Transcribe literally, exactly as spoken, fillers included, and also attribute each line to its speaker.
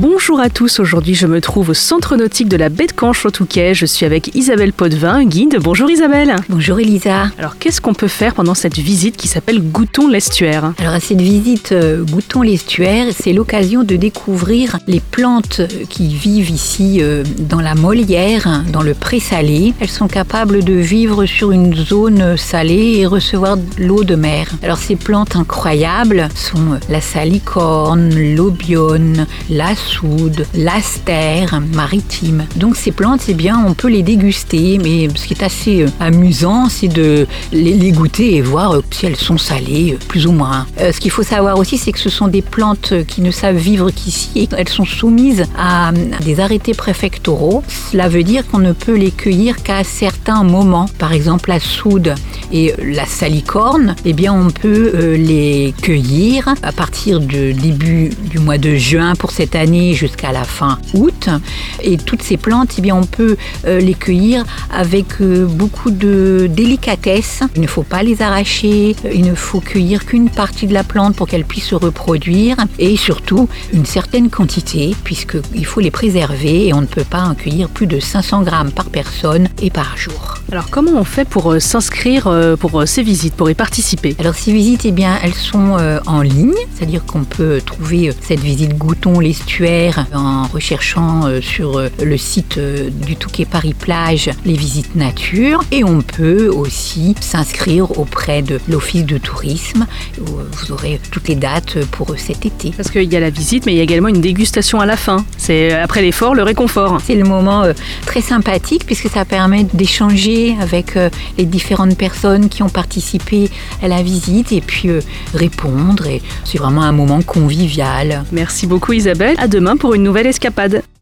Speaker 1: Bonjour à tous, aujourd'hui je me trouve au centre nautique de la baie de Canche au Touquet. Je suis avec Isabelle Potvin, guide. Bonjour Isabelle.
Speaker 2: Bonjour Elisa.
Speaker 1: Alors qu'est-ce qu'on peut faire pendant cette visite qui s'appelle Goûtons l'estuaire?
Speaker 2: Alors cette visite euh, Goûtons l'estuaire, c'est l'occasion de découvrir les plantes qui vivent ici euh, dans la Molière, dans le pré-salé. Elles sont capables de vivre sur une zone salée et recevoir de l'eau de mer. Alors ces plantes incroyables sont la salicorne, l'obione, la soude, l'astère maritime. Donc ces plantes, eh bien, on peut les déguster, mais ce qui est assez euh, amusant, c'est de les, les goûter et voir euh, si elles sont salées, euh, plus ou moins. Euh, ce qu'il faut savoir aussi, c'est que ce sont des plantes qui ne savent vivre qu'ici et elles sont soumises à, à des arrêtés préfectoraux. Cela veut dire qu'on ne peut les cueillir qu'à certains moments. Par exemple, la soude et la salicorne, eh bien, on peut euh, les cueillir à partir du début du mois de juin pour cette année jusqu'à la fin août. Et toutes ces plantes, eh bien, on peut euh, les cueillir avec euh, beaucoup de délicatesse. Il ne faut pas les arracher, il ne faut cueillir qu'une partie de la plante pour qu'elle puisse se reproduire et surtout une certaine quantité puisqu'il faut les préserver et on ne peut pas en cueillir plus de cinq cents grammes par personne et par jour.
Speaker 1: Alors comment on fait pour euh, s'inscrire euh, pour euh, ces visites, pour y participer?
Speaker 2: Alors ces visites, eh bien, elles sont euh, en ligne, c'est-à-dire qu'on peut trouver euh, cette visite Goûtons l'estuaire en recherchant euh, sur euh, le site euh, du Touquet Paris Plage les visites nature et on peut aussi s'inscrire auprès de l'office de tourisme où vous aurez toutes les dates pour cet été.
Speaker 1: Parce qu'il y a la visite mais il y a également une dégustation à la fin. C'est après l'effort, le réconfort.
Speaker 2: C'est le moment euh, très sympathique puisque ça permet d'échanger avec euh, les différentes personnes qui ont participé à la visite et puis euh, répondre et c'est vraiment un moment convivial.
Speaker 1: Merci beaucoup Isabelle, à demain pour une nouvelle escapade.